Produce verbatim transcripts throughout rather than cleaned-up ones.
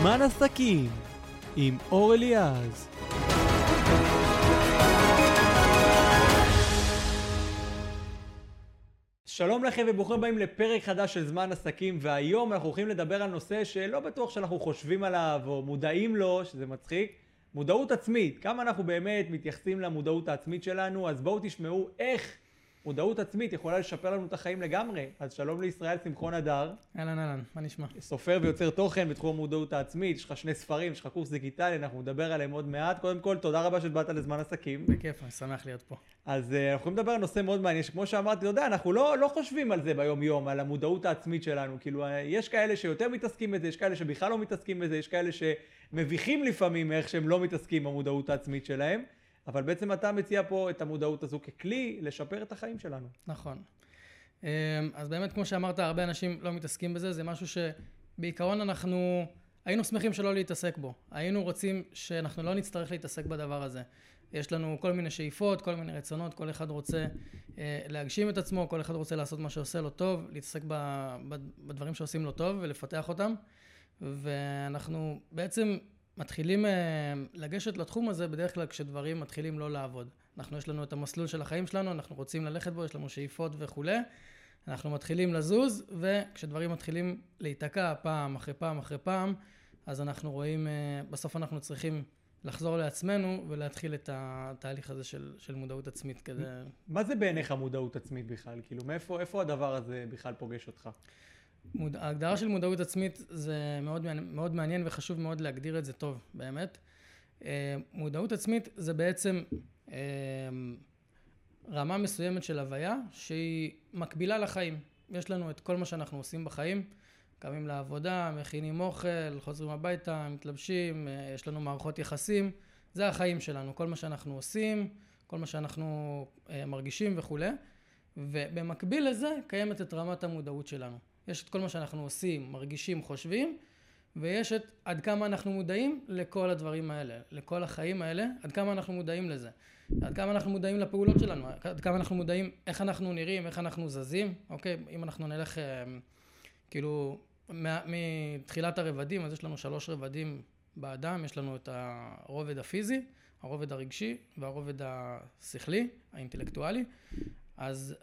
זמן עסקים עם אור אליעז. שלום לכם וברוכים הבאים לפרק חדש של זמן עסקים, והיום אנחנו הולכים לדבר על נושא שלא בטוח שאנחנו חושבים עליו או מודעים לו, שזה מצחיק, מודעות עצמית. כמה אנחנו באמת מתייחסים למודעות העצמית שלנו, אז בואו תשמעו איך מודעות עצמית יכולה לשפר לנו את החיים לגמרי. אז שלום לישראל שמחון הדר. אהלן אהלן, מה נשמע? סופר ויוצר תוכן בתחום המודעות העצמית, יש לך שני ספרים, יש לך קורס דיגיטלי, אנחנו נדבר עליהם עוד מעט. קודם כל, תודה רבה שבאת לזמן עסקים. בכיף, אני שמח להיות פה. אז uh, אנחנו יכולים לדבר על נושא מאוד מעניין, שכמו שאמרתי, אתה יודע, אנחנו לא, לא חושבים על זה ביום יום, על המודעות העצמית שלנו. כאילו, יש כאלה שיותר מתעסקים בזה, יש כאלה שבכלל לא מתעסקים בזה, יש כאלה שמביכים לפעמים איך שהם לא מתעסקים במודעות העצמית שלהם. אבל בעצם אתה מציע פה את המודעות הזו ככלי לשפר את החיים שלנו. נכון. אז באמת, כמו שאמרת, הרבה אנשים לא מתעסקים בזה, זה משהו שבעיקרון אנחנו היינו שמחים שלא להתעסק בו. היינו רוצים שאנחנו לא נצטרך להתעסק בדבר הזה. יש לנו כל מיני שאיפות, כל מיני רצונות, כל אחד רוצה להגשים את עצמו, כל אחד רוצה לעשות מה שעושה לו טוב, להתעסק בדברים שעושים לו טוב ולפתח אותם. ואנחנו בעצם מתחילים לגשת לתחום הזה בדרך כלל כשדברים מתחילים לא לעבוד. אנחנו, יש לנו את המסלול של החיים שלנו, אנחנו רוצים ללכת בו, יש לנו שאיפות וכו'. אנחנו מתחילים לזוז, וכשדברים מתחילים להיתקע פעם אחרי פעם אחרי פעם, אז אנחנו רואים, בסוף אנחנו צריכים לחזור לעצמנו ולהתחיל את התהליך הזה של, של מודעות עצמית כדי... מה זה בעיניך מודעות עצמית בכלל? כאילו, מאיפה, איפה הדבר הזה בכלל פוגש אותך? מוד... ההגדרה של מודעות עצמית זה מאוד, מאוד מעניין וחשוב מאוד להגדיר את זה טוב, באמת. מודעות עצמית זה בעצם רמה מסוימת של הוויה שהיא מקבילה לחיים. יש לנו את כל מה שאנחנו עושים בחיים, קמים לעבודה, מכינים אוכל, חוזרים הביתה, מתלבשים, יש לנו מערכות יחסים, זה החיים שלנו, כל מה שאנחנו עושים, כל מה שאנחנו מרגישים וכו'. ובמקביל לזה קיימת את רמת המודעות שלנו. יש את כל מה שאנחנו עושים, מרגישים, חושבים, ויש את עד כמה אנחנו מודעים לכל הדברים האלה, לכל החיים האלה, עד כמה אנחנו מודעים לזה. עד כמה אנחנו מודעים לפעולות שלנו, עד כמה אנחנו מודעים איך אנחנו נראים, איך אנחנו זזים, אוקיי? אם אנחנו נלך, כאילו, מתחילת הרבדים, אז יש לנו שלוש רבדים באדם, יש לנו את הרובד הפיזי, הרובד הרגשי והרובד השכלי, האינטלקטואלי. אז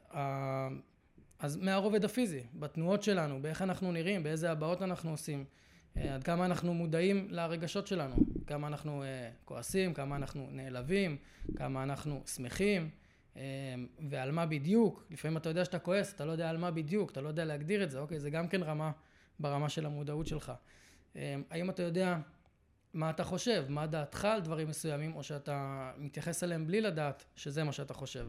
אז מהרובד הפיזי, בתנועות שלנו, באיך אנחנו נראים, באיזה הבעות אנחנו עושים, עד כמה אנחנו מודעים לרגשות שלנו, כמה אנחנו כועסים, כמה אנחנו נעלבים, כמה אנחנו שמחים, ועל מה בדיוק. לפעמים אתה יודע שאתה כועס, אתה לא יודע על מה בדיוק, אתה לא יודע להגדיר את זה, אוקיי, זה גם כן רמה ברמה של המודעות שלך. האם אתה יודע מה אתה חושב, מה דעתך על דברים מסוימים, או שאתה מתייחס אליהם בלי לדעת שזה מה שאתה חושב.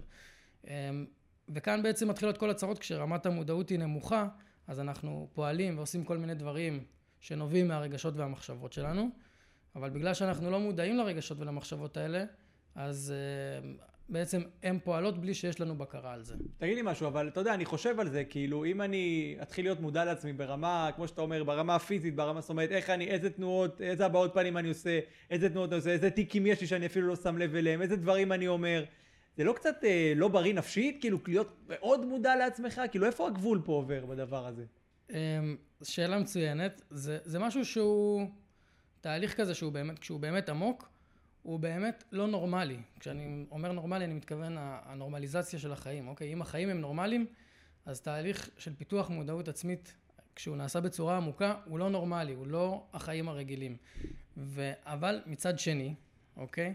וכאן בעצם מתחילות כל הצרות, כשרמת המודעות היא נמוכה, אז אנחנו פועלים ועושים כל מיני דברים שנובעים מהרגשות והמחשבות שלנו, אבל בגלל שאנחנו לא מודעים לרגשות ולמחשבות האלה, אז uh, בעצם הן פועלות בלי שיש לנו בקרה על זה. תגיד לי משהו, אבל אתה יודע, אני חושב על זה, כאילו אם אני אתחיל להיות מודע לעצמי ברמה, כמו שאתה אומר, ברמה הפיזית, ברמה, זאת אומרת, איך אני, איזה תנועות, איזה הבעות פנים אני עושה, איזה תנועות אני עושה, איזה תיקים יש לי שאני אפילו לא שם לב אליהם, איזה דברים אני אומר. זה לא קצת אה, לא בריא נפשית? כאילו להיות מאוד מודע לעצמך? כאילו איפה הגבול פה עובר בדבר הזה? שאלה מצוינת. זה, זה משהו שהוא תהליך כזה שהוא באמת, כשהוא באמת עמוק, הוא באמת לא נורמלי. כשאני אומר נורמלי, אני מתכוון הנורמליזציה של החיים. אוקיי? אם החיים הם נורמליים, אז תהליך של פיתוח מודעות עצמית, כשהוא נעשה בצורה עמוקה, הוא לא נורמלי, הוא לא החיים הרגילים. ו, אבל מצד שני, אוקיי?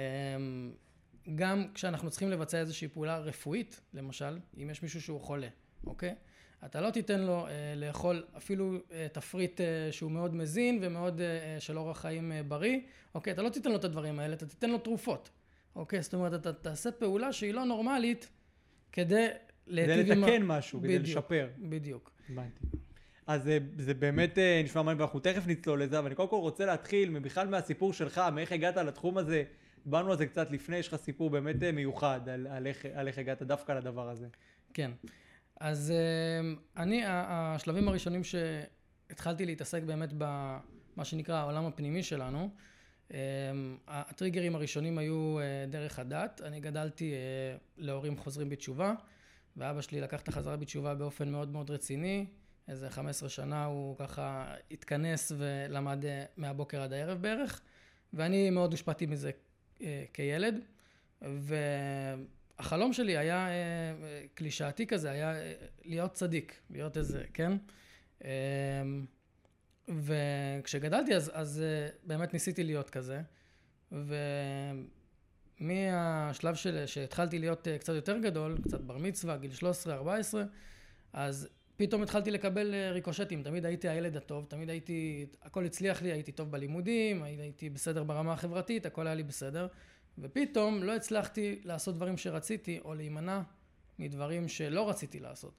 גם כשאנחנו צריכים לבצע איזושהי פעולה רפואית, למשל, אם יש מישהו שהוא חולה, אוקיי? אתה לא תיתן לו אה, לאכול אפילו אה, תפריט אה, שהוא מאוד מזין ומאוד אה, של אורח חיים אה, בריא, אוקיי? אתה לא תיתן לו את הדברים האלה, אתה תיתן לו תרופות, אוקיי? זאת אומרת, אתה תעשה פעולה שהיא לא נורמלית כדי כדי לתקן משהו, כדי בדיוק, לשפר. בדיוק. הבנתי. אז זה, זה באמת נשמע מעניין, ואנחנו תכף נצלול לזה, אבל אני קודם כל רוצה להתחיל מבכלל מהסיפור שלך, מאיך הגעת לתחום הזה. דיברנו על זה קצת לפני, יש לך סיפור באמת מיוחד על, על, איך, על איך הגעת דווקא לדבר הזה. כן. אז אני, השלבים הראשונים שהתחלתי להתעסק באמת במה שנקרא העולם הפנימי שלנו, הטריגרים הראשונים היו דרך הדת. אני גדלתי להורים חוזרים בתשובה, ואבא שלי לקח את החזרה בתשובה באופן מאוד מאוד רציני. איזה חמש עשרה שנה הוא ככה התכנס ולמד מהבוקר עד הערב בערך, ואני מאוד הושפעתי מזה כילד, והחלום שלי היה קלישאתי כזה, היה להיות צדיק, להיות איזה, כן? וכשגדלתי אז, אז באמת ניסיתי להיות כזה, ומהשלב של, שהתחלתי להיות קצת יותר גדול, קצת בר מצווה, גיל שלוש עשרה ארבע עשרה, אז פתאום התחלתי לקבל ריקושטים, תמיד הייתי הילד הטוב, תמיד הייתי, הכל הצליח לי, הייתי טוב בלימודים, הייתי בסדר ברמה החברתית, הכל היה לי בסדר, ופתאום לא הצלחתי לעשות דברים שרציתי, או להימנע מדברים שלא רציתי לעשות.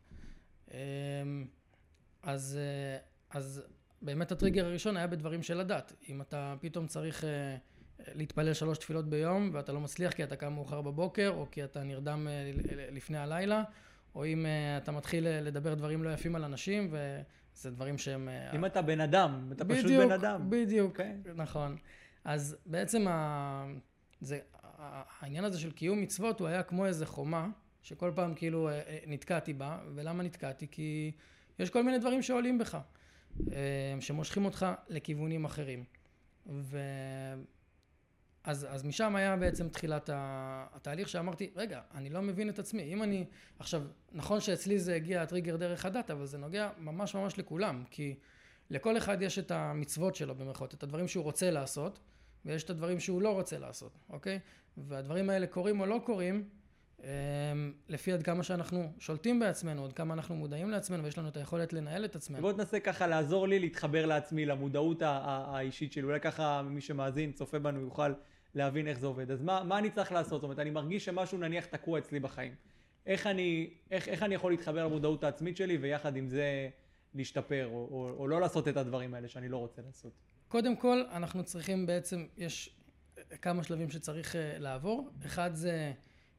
אז, אז באמת הטריגר הראשון היה בדברים של הדת. אם אתה פתאום צריך להתפלל שלוש תפילות ביום, ואתה לא מצליח כי אתה קם מאוחר בבוקר, או כי אתה נרדם לפני הלילה, או אם אתה מתחיל לדבר דברים לא יפים על אנשים, וזה דברים שהם... אם אתה בן אדם, אתה פשוט בדיוק, בן אדם. בדיוק, Okay. נכון. אז בעצם ה... זה... העניין הזה של קיום מצוות הוא היה כמו איזה חומה, שכל פעם כאילו נתקעתי בה, ולמה נתקעתי? כי יש כל מיני דברים שעולים בך, שמושכים אותך לכיוונים אחרים. ו... אז, אז משם היה בעצם תחילת התהליך שאמרתי, רגע, אני לא מבין את עצמי. אם אני, עכשיו, נכון שאצלי זה הגיע הטריגר דרך הדת, אבל זה נוגע ממש ממש לכולם, כי לכל אחד יש את המצוות שלו במרכאות, את הדברים שהוא רוצה לעשות, ויש את הדברים שהוא לא רוצה לעשות, אוקיי? והדברים האלה קורים או לא קורים, לפי עד כמה שאנחנו שולטים בעצמנו, עד כמה אנחנו מודעים לעצמנו, ויש לנו את היכולת לנהל את עצמנו. בוא תנסה ככה לעזור לי להתחבר לעצמי, למודעות האישית שלי. אולי ככה מי שמאזין, צופה בנו, יוכל להבין איך זה עובד. אז מה, מה אני צריך לעשות? זאת אומרת, אני מרגיש שמשהו נניח תקוע אצלי בחיים. איך אני, איך, איך אני יכול להתחבר למודעות העצמית שלי, ויחד עם זה להשתפר, או, או, או לא לעשות את הדברים האלה שאני לא רוצה לעשות? קודם כל, אנחנו צריכים בעצם, יש כמה שלבים שצריך לעבור. אחד זה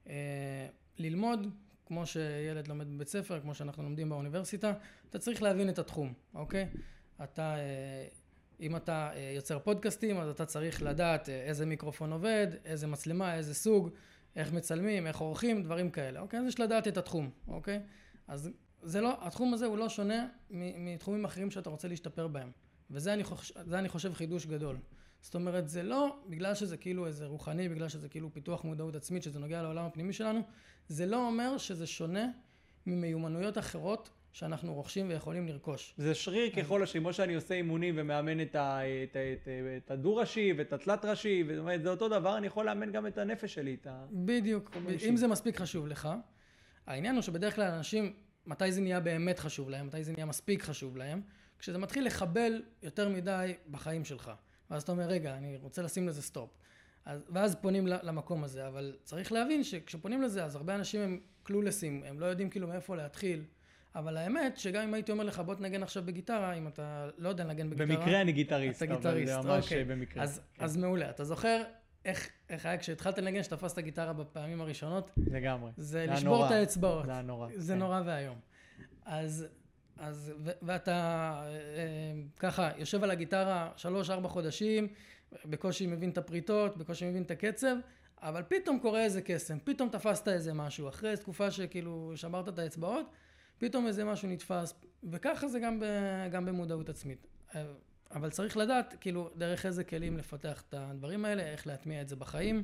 ללמוד, כמו שילד לומד בבית ספר, כמו שאנחנו לומדים באוניברסיטה, אתה צריך להבין את התחום, אוקיי? אתה, אם אתה יוצר פודקאסטים, אז אתה צריך לדעת איזה מיקרופון עובד, איזה מצלמה, איזה סוג, איך מצלמים, איך עורכים, דברים כאלה, אוקיי? אז יש לדעת את התחום, אוקיי? אז זה לא, התחום הזה הוא לא שונה מתחומים אחרים שאתה רוצה להשתפר בהם. וזה אני חושב, זה אני חושב חידוש גדול. זאת אומרת, זה לא בגלל שזה כאילו איזה רוחני, בגלל שזה כאילו פיתוח מודעות עצמית, שזה נוגע לעולם הפנימי שלנו, זה לא אומר שזה שונה ממיומנויות אחרות שאנחנו רוכשים ויכולים לרכוש. זה שריר ככל השם, כמו שאני עושה אימונים ומאמן את, ה, את, את, את הדו-ראשי ואת התלת-ראשי, זאת אומרת, זה אותו דבר, אני יכול לאמן גם את הנפש שלי, את ה... בדיוק, אם זה מספיק חשוב לך, העניין הוא שבדרך כלל אנשים, מתי זה נהיה באמת חשוב להם, מתי זה נהיה מספיק חשוב להם, כשזה מתחיל לחבל יותר מדי בחיים שלך. ואז אתה אומר, רגע, אני רוצה לשים לזה סטופ. אז, ואז פונים למקום הזה, אבל צריך להבין שכשפונים לזה, אז הרבה אנשים הם קלולסים, הם לא יודעים כאילו מאיפה להתחיל, אבל האמת שגם אם הייתי אומר לך, בוא תנגן עכשיו בגיטרה, אם אתה לא יודע לנגן בגיטרה... במקרה אני גיטריסט, אתה אבל גיטריסט, זה ממש אוקיי. במקרה. אז, כן. אז מעולה, אתה זוכר איך, איך היה כשהתחלת לנגן, שתפסת גיטרה בפעמים הראשונות? לגמרי. זה לשבור את האצבעות. זה היה נורא. זה כן. נורא והיום. אז... אז, ו- ואתה אה, ככה יושב על הגיטרה שלוש ארבע חודשים, בקושי מבין את הפריטות, בקושי מבין את הקצב, אבל פתאום קורה איזה קסם, פתאום תפסת איזה משהו, אחרי תקופה שכאילו שברת את האצבעות, פתאום איזה משהו נתפס, וככה זה גם, ב- גם במודעות עצמית. אבל צריך לדעת כאילו דרך איזה כלים לפתח את הדברים האלה, איך להטמיע את זה בחיים,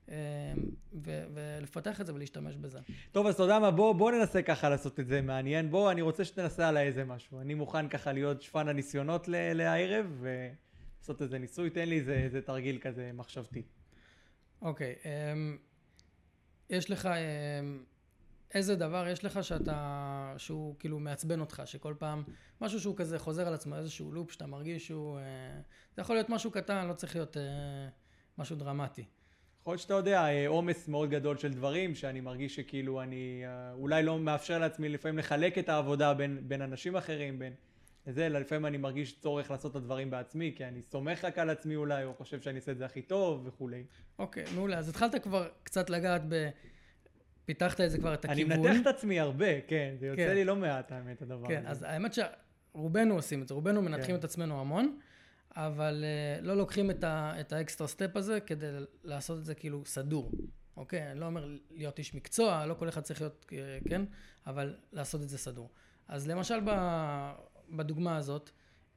ו- ולפתח את זה ולהשתמש בזה. טוב, אז אתה יודע מה, בוא, בוא ננסה ככה לעשות את זה מעניין. בוא, אני רוצה שתנסה עליי איזה משהו. אני מוכן ככה להיות שפן הניסיונות ל- לערב, ולעשות איזה ניסוי. תן לי איזה, איזה תרגיל כזה מחשבתי. אוקיי, יש לך, איזה דבר יש לך שאתה, שהוא כאילו מעצבן אותך, שכל פעם, משהו שהוא כזה חוזר על עצמו, איזשהו לופ שאתה מרגיש שהוא, זה יכול להיות משהו קטן, לא צריך להיות משהו דרמטי. יכול להיות שאתה יודע, עומס מאוד גדול של דברים, שאני מרגיש שכאילו אני אולי לא מאפשר לעצמי לפעמים לחלק את העבודה בין, בין אנשים אחרים, בין זה, אלא לפעמים אני מרגיש צורך לעשות את הדברים בעצמי, כי אני סומך רק על עצמי אולי, או חושב שאני אעשה את זה הכי טוב וכולי. אוקיי, מעולה. אז התחלת כבר קצת לגעת ב... פיתחת את זה כבר את הכיוון. אני מנתח את עצמי הרבה, כן, זה יוצא כן. לי לא מעט האמת הדבר כן, הזה. אז האמת שרובנו עושים את זה, רובנו מנתחים כן. את עצמנו המון, אבל uh, לא לוקחים את, ה, את האקסטרה סטפ הזה כדי לעשות את זה כאילו סדור, אוקיי? אני לא אומר להיות איש מקצוע, לא כל אחד צריך להיות, כן, אבל לעשות את זה סדור. אז למשל בדוגמה הזאת,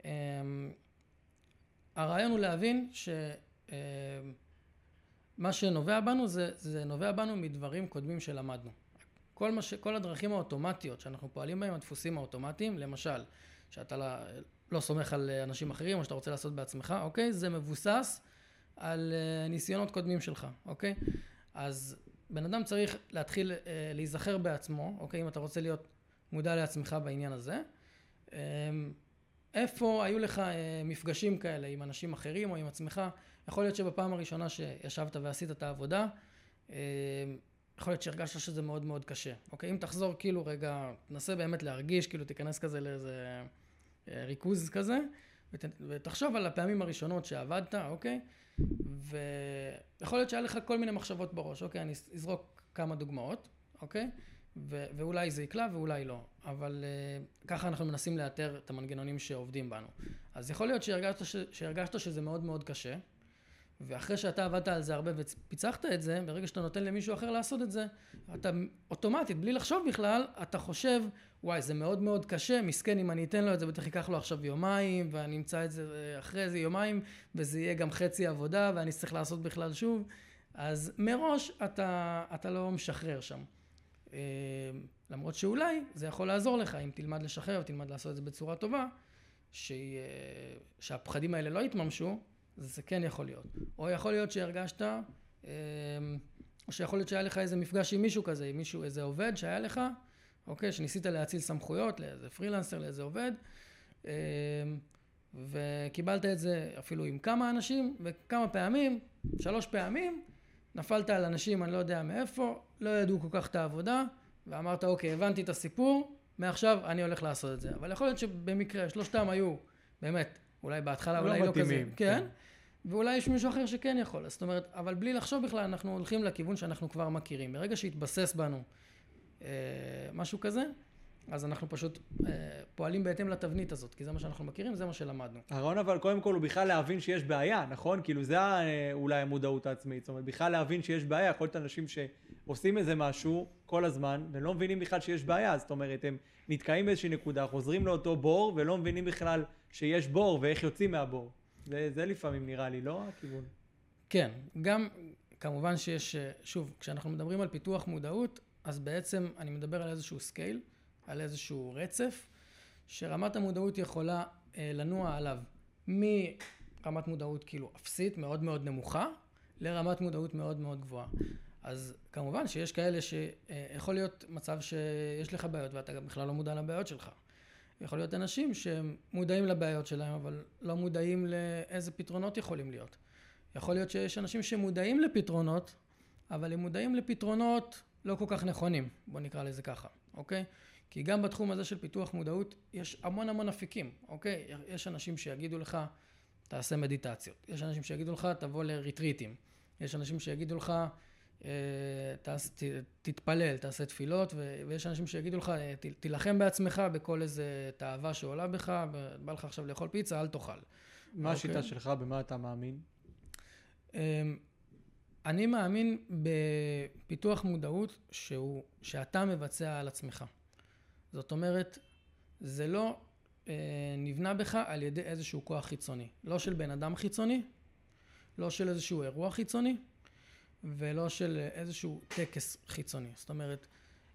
הרעיון הוא להבין שמה שנובע בנו זה, זה נובע בנו מדברים קודמים שלמדנו. כל, מה ש, כל הדרכים האוטומטיות שאנחנו פועלים בהם, הדפוסים האוטומטיים, למשל, שאתה לא, לא סומך על אנשים אחרים או שאתה רוצה לעשות בעצמך, אוקיי? זה מבוסס על ניסיונות קודמים שלך, אוקיי? אז בן אדם צריך להתחיל להיזכר בעצמו, אוקיי? אם אתה רוצה להיות מודע לעצמך בעניין הזה, איפה היו לך מפגשים כאלה עם אנשים אחרים או עם עצמך? יכול להיות שבפעם הראשונה שישבת ועשית את העבודה, יכול להיות שהרגשת שזה מאוד מאוד קשה, אוקיי? אם תחזור כאילו רגע, תנסה באמת להרגיש, כאילו תיכנס כזה לאיזה ריכוז כזה, ות, ותחשוב על הפעמים הראשונות שעבדת, אוקיי? ויכול להיות שהיה לך כל מיני מחשבות בראש, אוקיי? אני אזרוק כמה דוגמאות, אוקיי? ו- ואולי זה יקלע ואולי לא, אבל uh, ככה אנחנו מנסים לאתר את המנגנונים שעובדים בנו. אז יכול להיות שהרגשת, ש- שהרגשת שזה מאוד מאוד קשה, ואחרי שאתה עבדת על זה הרבה ופיצחת את זה, ברגע שאתה נותן למישהו אחר לעשות את זה, אתה אוטומטית, בלי לחשוב בכלל, אתה חושב, וואי, זה מאוד מאוד קשה, מסכן אם אני אתן לו את זה, בטח ייקח לו עכשיו יומיים, ואני אמצא את זה אחרי זה יומיים, וזה יהיה גם חצי עבודה, ואני צריך לעשות בכלל שוב. אז מראש אתה, אתה לא משחרר שם. למרות שאולי זה יכול לעזור לך, אם תלמד לשחרר ותלמד לעשות את זה בצורה טובה, שהיא, שהפחדים האלה לא יתממשו, זה כן יכול להיות. או יכול להיות שהרגשת, או שיכול להיות שהיה לך איזה מפגש עם מישהו כזה, עם מישהו, איזה עובד שהיה לך, אוקיי, שניסית להציל סמכויות לאיזה פרילנסר, לאיזה עובד, וקיבלת את זה אפילו עם כמה אנשים, וכמה פעמים, שלוש פעמים, נפלת על אנשים, אני לא יודע מאיפה, לא ידעו כל כך את העבודה, ואמרת, אוקיי, הבנתי את הסיפור, מעכשיו אני הולך לעשות את זה. אבל יכול להיות שבמקרה, שלושתם היו, באמת, אולי בהתחלה, אולי לא כזה, כן? ואולי יש מישהו אחר שכן יכול. זאת אומרת, אבל בלי לחשוב בכלל, אנחנו הולכים לכיוון שאנחנו כבר מכירים. ברגע שהתבסס בנו אה, משהו כזה, אז אנחנו פשוט אה, פועלים בהתאם לתבנית הזאת, כי זה מה שאנחנו מכירים, זה מה שלמדנו. הרעיון אבל קודם כל הוא בכלל להבין שיש בעיה, נכון? כאילו זה אולי המודעות העצמית, זאת אומרת, בכלל להבין שיש בעיה, יכול להיות אנשים שעושים איזה משהו כל הזמן, והם לא מבינים בכלל שיש בעיה, זאת אומרת, הם נתקעים באיזושהי נקודה, חוזרים לאותו בור, ולא מבינים בכלל שיש בור ואיך יוצאים מהבור. זה, זה לפעמים נראה לי, לא הכיוון? כן, גם כמובן שיש, שוב, כשאנחנו מדברים על פיתוח מודעות, אז בעצם אני מדבר על איזשהו סקייל, על איזשהו רצף, שרמת המודעות יכולה אה, לנוע עליו מרמת מודעות כאילו אפסית, מאוד מאוד נמוכה, לרמת מודעות מאוד מאוד גבוהה. אז כמובן שיש כאלה שיכול להיות מצב שיש לך בעיות ואתה גם בכלל לא מודע לבעיות שלך. יכול להיות אנשים שמודעים לבעיות שלהם, אבל לא מודעים לאיזה פתרונות יכולים להיות. יכול להיות שיש אנשים שמודעים לפתרונות, אבל הם מודעים לפתרונות לא כל כך נכונים, בוא נקרא לזה ככה, אוקיי? כי גם בתחום הזה של פיתוח מודעות יש המון המון אפיקים, אוקיי? יש אנשים שיגידו לך, תעשה מדיטציות. יש אנשים שיגידו לך, תבוא לריטריטים. יש אנשים שיגידו לך, תתפלל, תעשה תפילות, ויש אנשים שיגידו לך, תילחם בעצמך בכל איזה תאווה שעולה בך, בא לך עכשיו לאכול פיצה, אל תאכל. מה השיטה שלך? במה אתה מאמין? אני מאמין בפיתוח מודעות שהוא, שאתה מבצע על עצמך. זאת אומרת, זה לא נבנה בך על ידי איזשהו כוח חיצוני. לא של בן אדם חיצוני, לא של איזשהו אירוע חיצוני, ולא של איזשהו טקס חיצוני. זאת אומרת,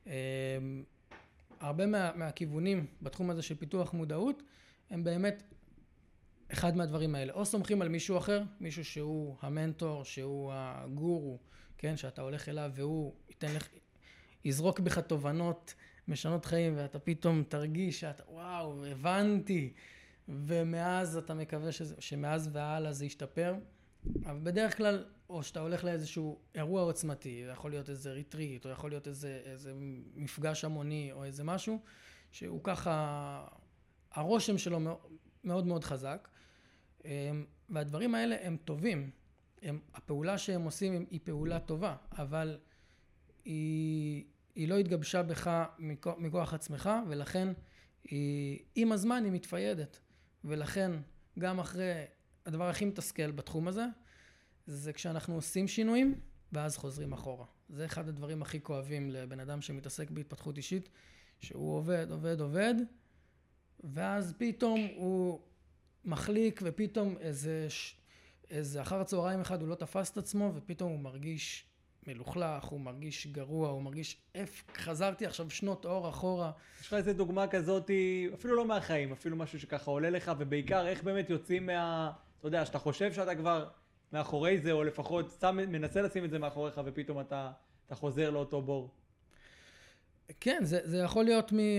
הרבה מה, מהכיוונים בתחום הזה של פיתוח מודעות, הם באמת אחד מהדברים האלה. או סומכים על מישהו אחר, מישהו שהוא המנטור, שהוא הגורו, כן, שאתה הולך אליו והוא ייתן לך, יזרוק בך תובנות, משנות חיים, ואתה פתאום תרגיש שאתה, וואו, הבנתי, ומאז אתה מקווה שזה, שמאז והלאה זה ישתפר. אבל בדרך כלל, או שאתה הולך לאיזשהו אירוע עוצמתי, יכול להיות איזה ריטריט, או יכול להיות איזה, איזה מפגש המוני, או איזה משהו, שהוא ככה, הרושם שלו מאוד מאוד חזק, והדברים האלה הם טובים. הם, הפעולה שהם עושים היא פעולה טובה, אבל היא, היא לא התגבשה בך מכוח, מכוח עצמך, ולכן היא, עם הזמן היא מתפיידת. ולכן גם אחרי, הדבר הכי מתסכל בתחום הזה, זה כשאנחנו עושים שינויים, ואז חוזרים אחורה. זה אחד הדברים הכי כואבים לבן אדם שמתעסק בהתפתחות אישית, שהוא עובד, עובד, עובד, ואז פתאום הוא מחליק, ופתאום איזה, איזה אחר הצהריים אחד הוא לא תפס את עצמו, ופתאום הוא מרגיש מלוכלך, הוא מרגיש גרוע, הוא מרגיש, איפה חזרתי עכשיו שנות אור אחורה. יש לך איזה דוגמה כזאת, אפילו לא מהחיים, אפילו משהו שככה עולה לך, ובעיקר איך באמת יוצאים מה... אתה יודע, שאתה חושב שאתה כבר מאחורי זה, או לפחות שם, מנסה לשים את זה מאחוריך, ופתאום אתה, אתה חוזר לאותו בור. כן, זה, זה יכול להיות מ...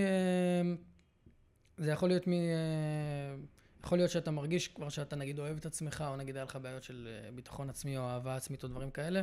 זה יכול להיות מ... יכול להיות שאתה מרגיש כבר שאתה נגיד אוהב את עצמך, או נגיד היה לך בעיות של ביטחון עצמי, או אהבה עצמית, או דברים כאלה.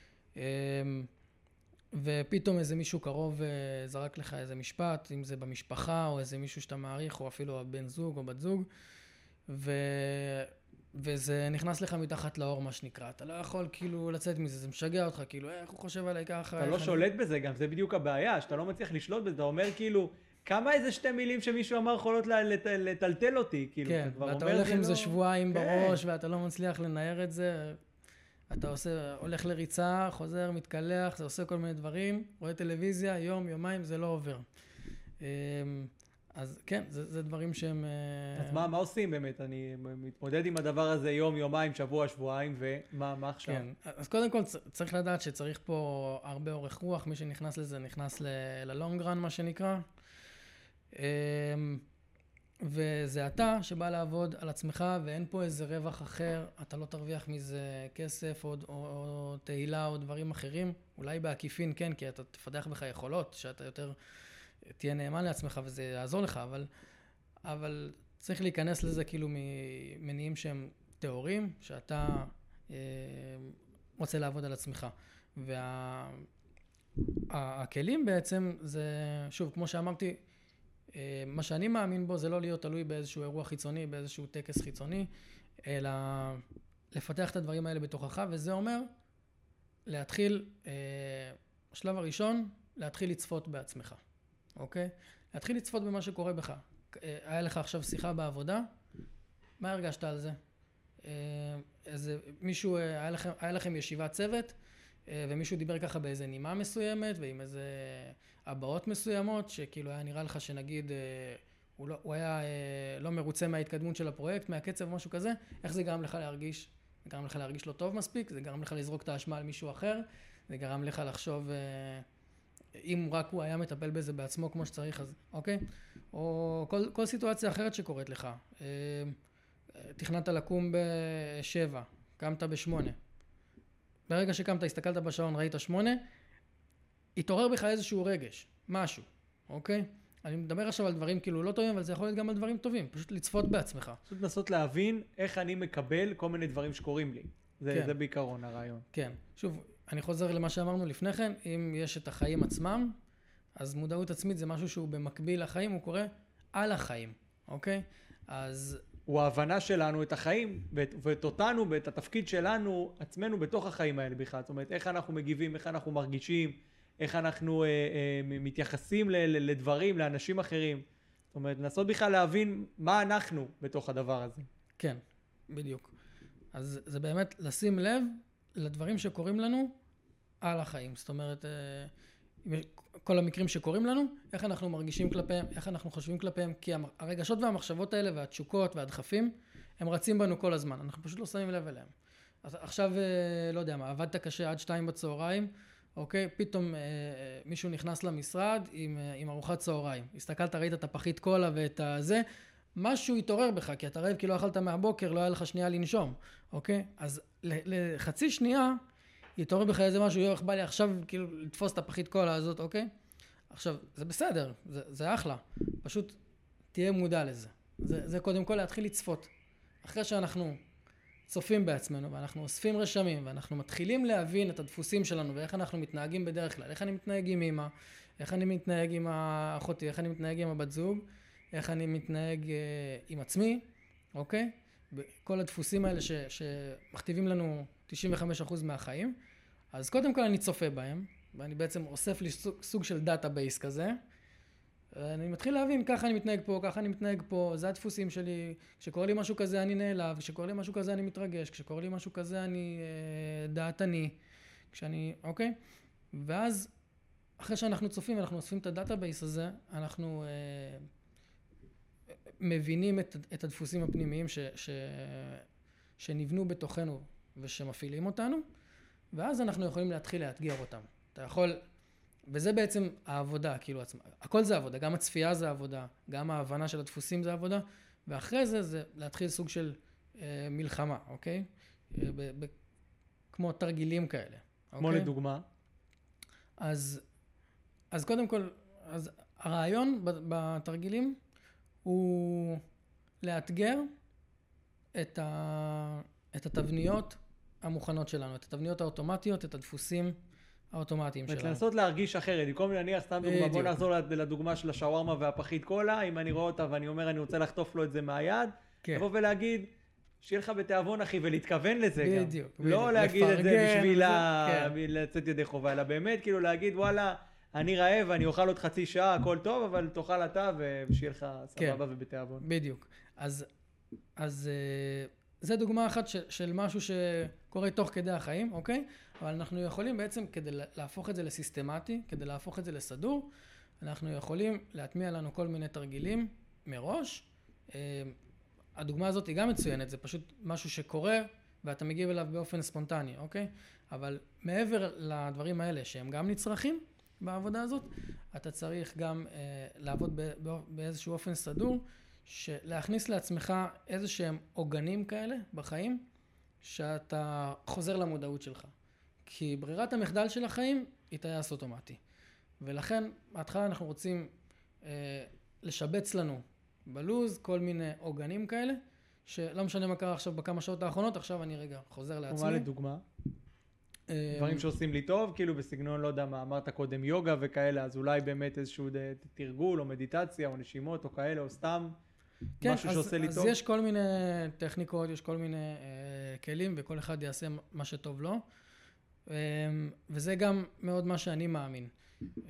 ופתאום איזה מישהו קרוב זרק לך איזה משפט, אם זה במשפחה, או איזה מישהו שאתה מעריך, או אפילו בן זוג או בת זוג, ו... וזה נכנס לך מתחת לאור, מה שנקרא. אתה לא יכול כאילו לצאת מזה, זה משגע אותך, כאילו, איך הוא חושב עליי ככה? אתה לא שולט בזה גם, זה בדיוק הבעיה, שאתה לא מצליח לשלוט בזה, אתה אומר כאילו, כמה איזה שתי מילים שמישהו אמר יכולות לטלטל אותי, כאילו, כן, ואתה הולך עם זה שבועיים בראש, ואתה לא מצליח לנער את זה, אתה עושה, הולך לריצה, חוזר, מתקלח, זה עושה כל מיני דברים, רואה טלוויזיה, יום, יומיים, זה לא עובר. אז כן, זה, זה דברים שהם... אז מה, מה עושים באמת? אני מתמודד עם הדבר הזה יום, יומיים, שבוע, שבועיים, ומה מה עכשיו? כן, אז קודם כל צריך לדעת שצריך פה הרבה אורך רוח, מי שנכנס לזה נכנס ללונגרן, מה שנקרא. וזה אתה שבא לעבוד על עצמך, ואין פה איזה רווח אחר, אתה לא תרוויח מזה כסף או, או, או תהילה או דברים אחרים, אולי בעקיפין כן, כי אתה תפתח בך יכולות, שאתה יותר תהיה נאמן לעצמך וזה יעזור לך, אבל, אבל צריך להיכנס לזה כאילו ממניעים שהם תיאוריים, שאתה אה, רוצה לעבוד על עצמך. והכלים וה, בעצם זה, שוב, כמו שאמרתי, מה שאני מאמין בו זה לא להיות תלוי באיזשהו אירוע חיצוני, באיזשהו טקס חיצוני, אלא לפתח את הדברים האלה בתוכך, וזה אומר להתחיל, השלב הראשון, להתחיל לצפות בעצמך, אוקיי? להתחיל לצפות במה שקורה בך. היה לך עכשיו שיחה בעבודה, מה הרגשת על זה? איזה, מישהו, היה לכם, היה לכם ישיבת צוות, ומישהו דיבר ככה באיזה נימה מסוימת, ועם איזה הבעות מסוימות, שכאילו היה נראה לך שנגיד, הוא, לא, הוא היה לא מרוצה מההתקדמות של הפרויקט, מהקצב או משהו כזה, איך זה גרם לך להרגיש? זה גרם לך להרגיש לא טוב מספיק, זה גרם לך לזרוק את האשמה על מישהו אחר, זה גרם לך לחשוב, אם רק הוא היה מטפל בזה בעצמו כמו שצריך, אז אוקיי? או כל, כל סיטואציה אחרת שקורית לך. תכננת לקום בשבע, קמת בשמונה. ברגע שקמת, הסתכלת בשעון, ראית שמונה, התעורר בך איזשהו רגש, משהו, אוקיי? אני מדבר עכשיו על דברים כאילו לא טובים, אבל זה יכול להיות גם על דברים טובים, פשוט לצפות בעצמך. פשוט לנסות להבין איך אני מקבל כל מיני דברים שקורים לי. זה, כן. זה בעיקרון הרעיון. כן. שוב, אני חוזר למה שאמרנו לפני כן, אם יש את החיים עצמם, אז מודעות עצמית זה משהו שהוא במקביל לחיים, הוא קורה על החיים, אוקיי? אז... הוא ההבנה שלנו את החיים, ואת, ואת אותנו, ואת התפקיד שלנו, עצמנו בתוך החיים האלה בכלל. זאת אומרת, איך אנחנו מגיבים, איך אנחנו מרגישים, איך אנחנו אה, אה, מתייחסים ל, ל, לדברים, לאנשים אחרים. זאת אומרת, לנסות בכלל להבין מה אנחנו בתוך הדבר הזה. כן, בדיוק. אז זה באמת לשים לב לדברים שקורים לנו על החיים. זאת אומרת, אה, כל המקרים שקורים לנו, איך אנחנו מרגישים כלפיהם, איך אנחנו חושבים כלפיהם, כי הרגשות והמחשבות האלה והתשוקות והדחפים, הם רצים בנו כל הזמן, אנחנו פשוט לא שמים לב אליהם. אז עכשיו, לא יודע מה, עבדת קשה עד שתיים בצהריים, אוקיי, פתאום מישהו נכנס למשרד עם, עם ארוחת צהריים, הסתכלת, ראית את הפחית קולה ואת הזה, משהו יתעורר בך, כי אתה רעב כי לא אכלת מהבוקר, לא היה לך שנייה לנשום, אוקיי? אז לחצי שנייה, יתעורר בך איזה משהו, יו, איך בא לי עכשיו כאילו לתפוס את הפחית קולה הזאת, אוקיי? עכשיו, זה בסדר, זה, זה אחלה, פשוט תהיה מודע לזה. זה, זה קודם כל להתחיל לצפות. אחרי שאנחנו צופים בעצמנו, ואנחנו אוספים רשמים, ואנחנו מתחילים להבין את הדפוסים שלנו, ואיך אנחנו מתנהגים בדרך כלל, איך אני מתנהג עם אמא, איך אני מתנהג עם האחותי, איך אני מתנהג עם הבת זוג, איך אני מתנהג אה, עם עצמי, אוקיי? כל הדפוסים האלה ש, שמכתיבים לנו תשעים וחמישה אחוז מהחיים, אז קודם כל אני צופה בהם, ואני בעצם אוסף לי סוג, סוג של דאטאבייס כזה, אני מתחיל להבין, ככה אני מתנהג פה, ככה אני מתנהג פה, זה הדפוסים שלי, כשקורה לי משהו כזה אני נעלב, כשקורה לי משהו כזה אני מתרגש, כשקורה לי משהו כזה אני אה, דעתני, כשאני, אוקיי? ואז אחרי שאנחנו צופים, אנחנו אוספים את הדאטאבייס הזה, אנחנו אה, מבינים את, את הדפוסים הפנימיים ש, ש, שנבנו בתוכנו ושמפעילים אותנו, ואז אנחנו יכולים להתחיל לאתגר אותם. אתה יכול, וזה בעצם העבודה, כאילו עצמה, הכל זה עבודה, גם הצפייה זה עבודה, גם ההבנה של הדפוסים זה עבודה, ואחרי זה זה להתחיל סוג של אה, מלחמה, אוקיי? אה, ב, ב, כמו תרגילים כאלה. כמו אוקיי? לדוגמה? אז, אז קודם כל, אז הרעיון בתרגילים הוא לאתגר את, ה, את התבניות המוכנות שלנו, את התבניות האוטומטיות, את הדפוסים האוטומטיים שלנו. לנסות להרגיש אחרת, במקום להניח סתם דוגמה, בוא נחזור לדוגמה של השווארמה והפחית קולה, אם אני רואה אותה ואני אומר אני רוצה לחטוף לו את זה מהיד, לבוא ולהגיד, שיהיה לך בתיאבון אחי, ולהתכוון לזה גם. בדיוק. לא להגיד את זה בשביל לצאת ידי חובה, אלא באמת כאילו להגיד וואלה, אני רעב, אני אוכל עוד חצי שעה, הכל טוב, אבל תאכל אתה ושיהיה לך סבבה ובתיאבון. בדיוק. אז, אז זה דוגמה אחת של, של משהו שקורה תוך כדי החיים, אוקיי? אבל אנחנו יכולים בעצם כדי להפוך את זה לסיסטמטי, כדי להפוך את זה לסדור, אנחנו יכולים להטמיע לנו כל מיני תרגילים מראש. הדוגמה הזאת היא גם מצוינת, זה פשוט משהו שקורה ואתה מגיב אליו באופן ספונטני, אוקיי? אבל מעבר לדברים האלה שהם גם נצרכים בעבודה הזאת, אתה צריך גם אה, לעבוד באיזשהו אופן סדור, להכניס לעצמך איזה שהם עוגנים כאלה בחיים, שאתה חוזר למודעות שלך. כי ברירת המחדל של החיים היא טייס אוטומטי. ולכן, בהתחלה אנחנו רוצים אה, לשבץ לנו בלוז כל מיני עוגנים כאלה, שלא משנה מה קרה עכשיו בכמה שעות האחרונות, עכשיו אני רגע חוזר לעצמי. ומה לדוגמה? דברים שעושים לי טוב, כאילו בסגנון, לא יודע מה, אמרת קודם יוגה וכאלה, אז אולי באמת איזשהו תרגול או מדיטציה או נשימות או כאלה, או סתם כן, משהו אז, שעושה לי אז טוב. אז יש כל מיני טכניקות, יש כל מיני אה, כלים, וכל אחד יעשה מה שטוב לו. אה, וזה גם מאוד מה שאני מאמין. אה,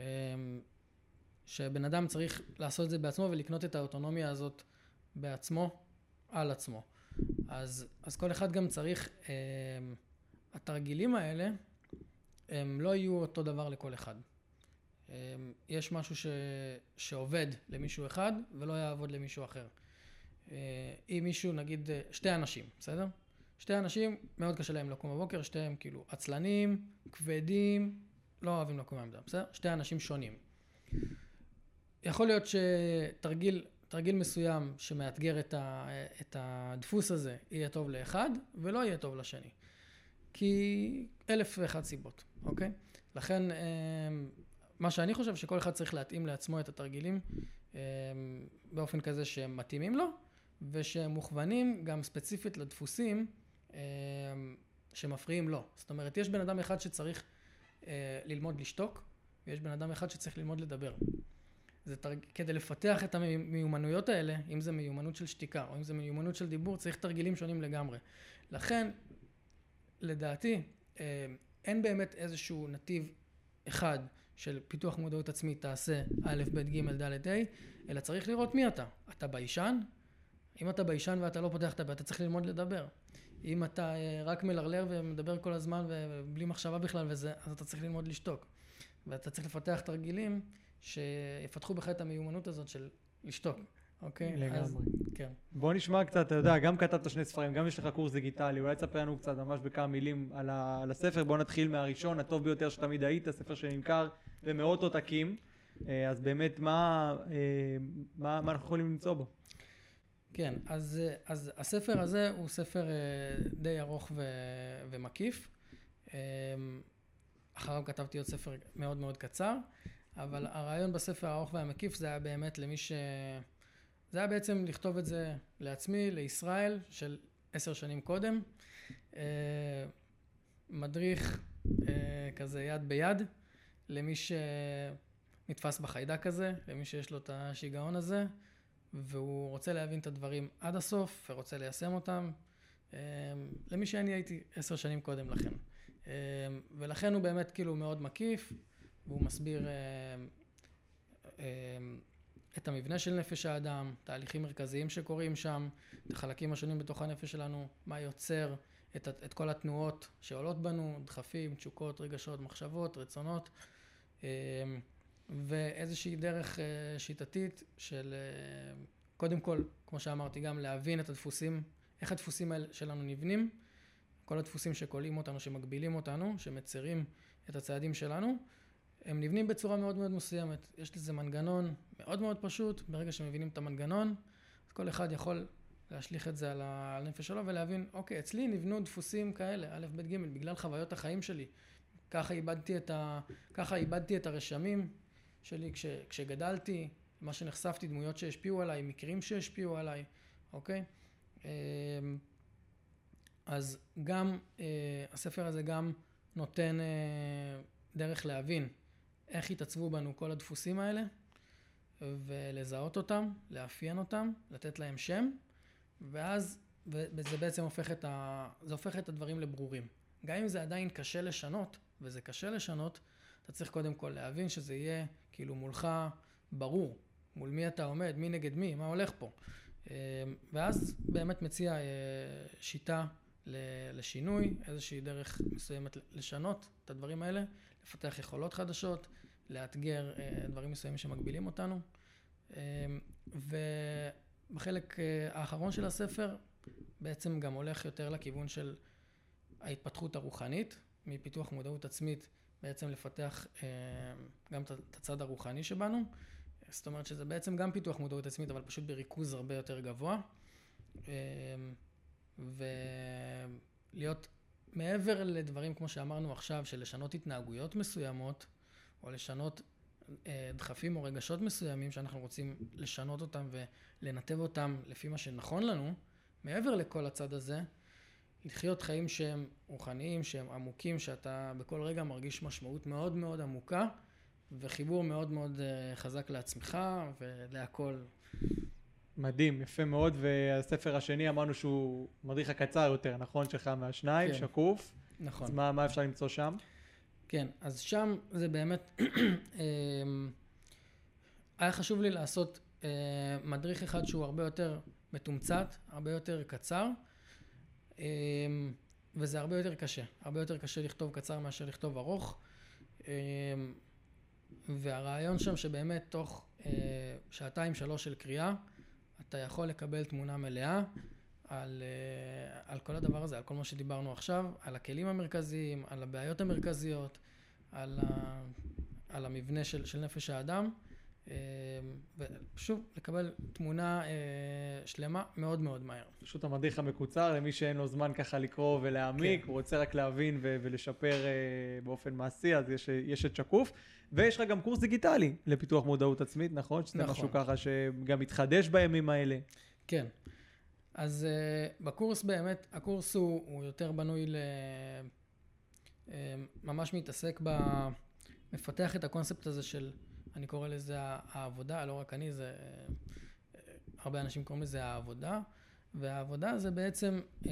שבן אדם צריך לעשות את זה בעצמו ולקנות את האוטונומיה הזאת בעצמו, על עצמו. אז, אז כל אחד גם צריך, אה, התרגילים האלה, הם לא יהיו אותו דבר לכל אחד. אה, יש משהו ש, שעובד למישהו אחד ולא יעבוד למישהו אחר. אה, אם מישהו, נגיד, שתי אנשים, בסדר? שתי אנשים, מאוד קשה להם לקום בבוקר, שתיהם כאילו עצלנים, כבדים, לא אוהבים לקום מהעמדה, בסדר? שתי אנשים שונים. יכול להיות שתרגיל, תרגיל מסוים שמאתגר את, ה, את הדפוס הזה יהיה טוב לאחד ולא יהיה טוב לשני. כי אלף ואחת סיבות, אוקיי? לכן, מה שאני חושב שכל אחד צריך להתאים לעצמו את התרגילים באופן כזה שהם מתאימים לו ושהם מוכוונים גם ספציפית לדפוסים שמפריעים לו. זאת אומרת, יש בן אדם אחד שצריך ללמוד לשתוק ויש בן אדם אחד שצריך ללמוד לדבר. זה תרג... כדי לפתח את המיומנויות האלה, אם זה מיומנות של שתיקה או אם זה מיומנות של דיבור, צריך תרגילים שונים לגמרי. לכן, לדעתי, אין באמת איזשהו נתיב אחד של פיתוח מודעות עצמית, תעשה א', ב', ג', ד', ה', אלא צריך לראות מי אתה. אתה ביישן? אם אתה ביישן ואתה לא פותח את הפה, אתה צריך ללמוד לדבר. אם אתה רק מלרלר ומדבר כל הזמן ובלי מחשבה בכלל וזה, אז אתה צריך ללמוד לשתוק. ואתה צריך לפתח תרגילים שיפתחו בך את המיומנות הזאת של לשתוק, אוקיי? לגמרי. אז, כן. בוא נשמע קצת, אתה יודע, גם כתבת שני ספרים, גם יש לך קורס דיגיטלי, אולי תספר לנו קצת ממש בכמה מילים על, ה, על הספר. בוא נתחיל מהראשון, הטוב ביותר שתמיד היית, ספר שנמכר במאות עותקים, אז באמת מה, מה, מה אנחנו יכולים למצוא בו? כן, אז, אז הספר הזה הוא ספר די ארוך ו, ומקיף. אחריו כתבתי עוד ספר מאוד מאוד קצר. אבל הרעיון בספר הארוך והמקיף זה היה באמת למי ש... זה היה בעצם לכתוב את זה לעצמי, לישראל, של עשר שנים קודם. מדריך כזה יד ביד, למי שנתפס בחיידק הזה, למי שיש לו את השיגעון הזה, והוא רוצה להבין את הדברים עד הסוף, ורוצה ליישם אותם, למי שאני הייתי עשר שנים קודם לכן. ולכן הוא באמת כאילו מאוד מקיף, והוא מסביר אה, אה, את המבנה של נפש האדם, תהליכים מרכזיים שקורים שם, את החלקים השונים בתוך הנפש שלנו, מה יוצר את, את כל התנועות שעולות בנו, דחפים, תשוקות, רגשות, מחשבות, רצונות, ואיזושהי דרך שיטתית של, קודם כל, כמו שאמרתי, גם להבין את הדפוסים, איך הדפוסים שלנו נבנים, כל הדפוסים שקולים אותנו, שמגבילים אותנו, שמצרים את הצעדים שלנו, הם נבנים בצורה מאוד מאוד מסוימת. יש לזה מנגנון מאוד מאוד פשוט, ברגע שמבינים את המנגנון, אז כל אחד יכול להשליך את זה על הנפש שלו ולהבין, אוקיי, אצלי נבנו דפוסים כאלה, א', ב', ג', בגלל חוויות החיים שלי. ככה איבדתי את ה... ככה איבדתי את הרשמים שלי כש... כשגדלתי, מה שנחשפתי, דמויות שהשפיעו עליי, מקרים שהשפיעו עליי, אוקיי? אז גם, הספר הזה גם נותן דרך להבין איך התעצבו בנו כל הדפוסים האלה, ולזהות אותם, לאפיין אותם, לתת להם שם, ואז זה בעצם הופך את ה... זה הופך את הדברים לברורים. גם אם זה עדיין קשה לשנות, וזה קשה לשנות, אתה צריך קודם כל להבין שזה יהיה כאילו מולך ברור, מול מי אתה עומד, מי נגד מי, מה הולך פה. ואז באמת מציע שיטה לשינוי, איזושהי דרך מסוימת לשנות את הדברים האלה, לפתח יכולות חדשות, לאתגר דברים מסוימים שמגבילים אותנו. ובחלק האחרון של הספר בעצם גם הולך יותר לכיוון של ההתפתחות הרוחנית, מפיתוח מודעות עצמית בעצם לפתח גם את הצד הרוחני שבנו. זאת אומרת שזה בעצם גם פיתוח מודעות עצמית, אבל פשוט בריכוז הרבה יותר גבוה. ולהיות מעבר לדברים כמו שאמרנו עכשיו, של לשנות התנהגויות מסוימות, או לשנות דחפים או רגשות מסוימים שאנחנו רוצים לשנות אותם ולנתב אותם לפי מה שנכון לנו, מעבר לכל הצד הזה, לחיות חיים שהם רוחניים, שהם עמוקים, שאתה בכל רגע מרגיש משמעות מאוד מאוד עמוקה, וחיבור מאוד מאוד חזק לעצמך ולהכל. מדהים, יפה מאוד, והספר השני אמרנו שהוא מדריך הקצר יותר, נכון? שלך מהשניים, כן. שקוף. נכון. אז מה, מה אפשר למצוא שם? כן, אז שם זה באמת, היה חשוב לי לעשות מדריך אחד שהוא הרבה יותר מתומצת, הרבה יותר קצר, וזה הרבה יותר קשה. הרבה יותר קשה לכתוב קצר מאשר לכתוב ארוך. והרעיון שם שבאמת תוך שעתיים שלוש של קריאה, אתה יכול לקבל תמונה מלאה על, על כל הדבר הזה, על כל מה שדיברנו עכשיו, על הכלים המרכזיים, על הבעיות המרכזיות, על, ה, על המבנה של, של נפש האדם, ושוב, לקבל תמונה שלמה מאוד מאוד מהר. פשוט המדריך המקוצר, למי שאין לו זמן ככה לקרוא ולהעמיק, כן. הוא רוצה רק להבין ו- ולשפר באופן מעשי, אז יש, יש את שקוף. ויש לך גם קורס דיגיטלי לפיתוח מודעות עצמית, נכון? שזה נכון. משהו ככה שגם מתחדש בימים האלה. כן. אז uh, בקורס באמת, הקורס הוא, הוא יותר בנוי ל... Uh, ממש מתעסק ב... מפתח את הקונספט הזה של, אני קורא לזה העבודה, לא רק אני, זה... Uh, הרבה אנשים קוראים לזה העבודה, והעבודה זה בעצם uh,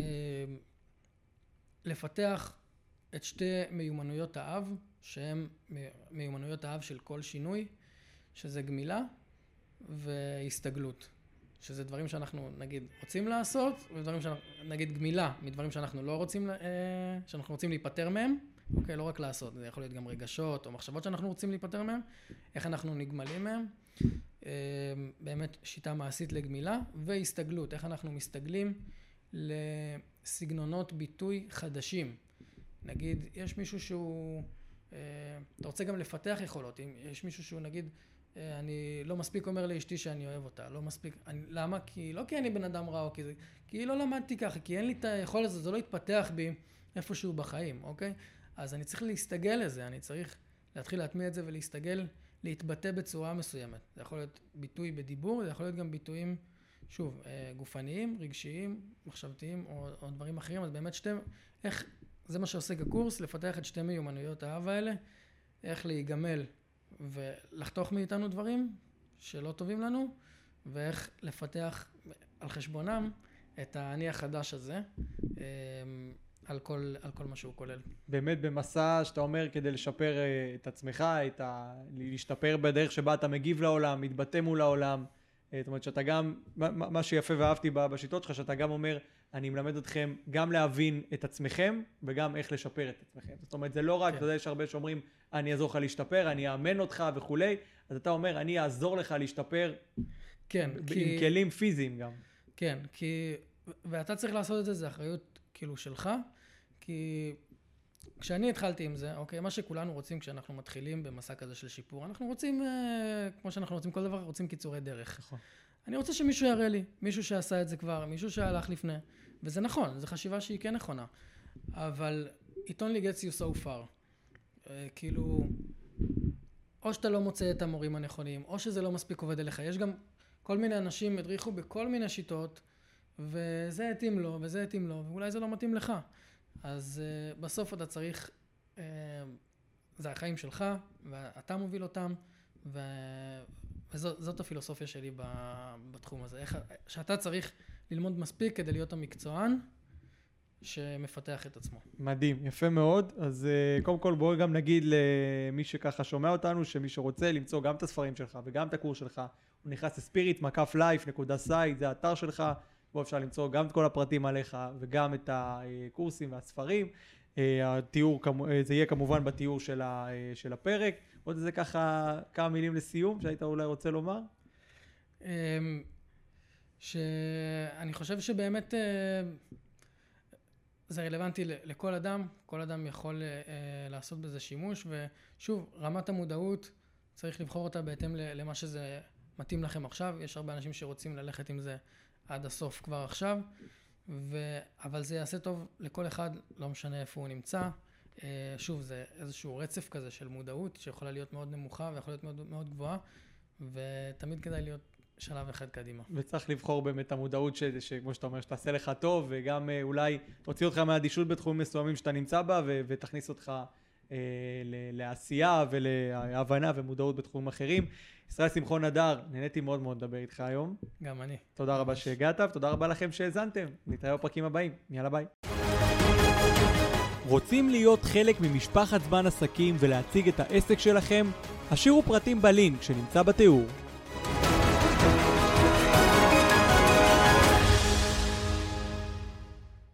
לפתח את שתי מיומנויות האב, שהן מיומנויות האב של כל שינוי, שזה גמילה והסתגלות. שזה דברים שאנחנו, נגיד, רוצים לעשות, ודברים שאנחנו, נגיד, גמילה, מדברים שאנחנו לא רוצים, שאנחנו רוצים להיפטר מהם, אוקיי, לא רק לעשות, זה יכול להיות גם רגשות או מחשבות שאנחנו רוצים להיפטר מהם, איך אנחנו נגמלים מהם, באמת שיטה מעשית לגמילה, והסתגלות, איך אנחנו מסתגלים לסגנונות ביטוי חדשים. נגיד, יש מישהו שהוא, אתה רוצה גם לפתח יכולות, אם יש מישהו שהוא, נגיד, אני לא מספיק אומר לאשתי שאני אוהב אותה, לא מספיק, אני, למה? כי, לא כי אני בן אדם רע, או כי, כי לא למדתי ככה, כי אין לי את היכולת הזאת, זה לא התפתח בי איפשהו בחיים, אוקיי? אז אני צריך להסתגל לזה, אני צריך להתחיל להטמיע את זה ולהסתגל, להתבטא בצורה מסוימת. זה יכול להיות ביטוי בדיבור, זה יכול להיות גם ביטויים, שוב, גופניים, רגשיים, מחשבתיים, או, או דברים אחרים, אז באמת שתי, איך, זה מה שעוסק הקורס, לפתח את שתי מיומנויות האהבה האלה, איך להיגמל ולחתוך מאיתנו דברים שלא טובים לנו, ואיך לפתח על חשבונם את האני החדש הזה, על כל, על כל מה שהוא כולל. באמת במסע שאתה אומר כדי לשפר את עצמך, את ה... להשתפר בדרך שבה אתה מגיב לעולם, מתבטא מול העולם, זאת אומרת שאתה גם, מה שיפה ואהבתי בשיטות שלך, שאתה גם אומר, אני מלמד אתכם גם להבין את עצמכם, וגם איך לשפר את עצמכם. זאת אומרת, זה לא רק, אתה יודע, יש הרבה שאומרים, אני אעזור לך להשתפר, אני אאמן אותך וכולי, אז אתה אומר, אני אעזור לך להשתפר, כן, עם כי... כלים פיזיים גם. כן, כי... ואתה צריך לעשות את זה, זה אחריות כאילו שלך, כי כשאני התחלתי עם זה, אוקיי, מה שכולנו רוצים כשאנחנו מתחילים במסע כזה של שיפור, אנחנו רוצים, כמו שאנחנו רוצים כל דבר, רוצים קיצורי דרך. נכון. אני רוצה שמישהו יראה לי, מישהו שעשה את זה כבר, מישהו שהלך לפני, וזה נכון, זו חשיבה שהיא כן נכונה, אבל it only gets you so far. כאילו, או שאתה לא מוצא את המורים הנכונים, או שזה לא מספיק עובד אליך. יש גם כל מיני אנשים הדריכו בכל מיני שיטות, וזה התאים לו, וזה התאים לו, ואולי זה לא מתאים לך. אז uh, בסוף אתה צריך, uh, זה החיים שלך, ואתה מוביל אותם, ו... וזאת הפילוסופיה שלי בתחום הזה. איך, שאתה צריך ללמוד מספיק כדי להיות המקצוען שמפתח את עצמו. מדהים, יפה מאוד. אז uh, קודם כל בואו גם נגיד למי שככה שומע אותנו, שמי שרוצה למצוא גם את הספרים שלך וגם את הקורס שלך, הוא נכנס לספיריט מקף לייף נקודה סי, זה האתר שלך, בו אפשר למצוא גם את כל הפרטים עליך וגם את הקורסים והספרים. התיאור, זה יהיה כמובן בתיאור של, ה, של הפרק. עוד איזה ככה כמה מילים לסיום שהיית אולי רוצה לומר? שאני חושב שבאמת זה רלוונטי לכל אדם, כל אדם יכול לעשות בזה שימוש, ושוב, רמת המודעות צריך לבחור אותה בהתאם למה שזה מתאים לכם עכשיו. יש הרבה אנשים שרוצים ללכת עם זה עד הסוף כבר עכשיו, ו... אבל זה יעשה טוב לכל אחד, לא משנה איפה הוא נמצא. שוב, זה איזשהו רצף כזה של מודעות שיכולה להיות מאוד נמוכה ויכולה להיות מאוד, מאוד גבוהה, ותמיד כדאי להיות שלב אחד קדימה. וצריך לבחור באמת המודעות ש... שכמו שאתה אומר, שתעשה לך טוב, וגם אולי תוציא אותך מהאדישות בתחומים מסוימים שאתה נמצא בה, ו... ותכניס אותך אה, לעשייה ולהבנה ומודעות בתחומים אחרים. ישראל שמחון נדר, נהניתי מאוד מאוד לדבר איתך היום. גם אני. תודה רבה שהגעת, ותודה רבה לכם שהאזנתם. נתראה בפרקים הבאים. יאללה ביי. רוצים להיות חלק ממשפחת זמן עסקים ולהציג את העסק שלכם? השאירו פרטים בלינק שנמצא בתיאור.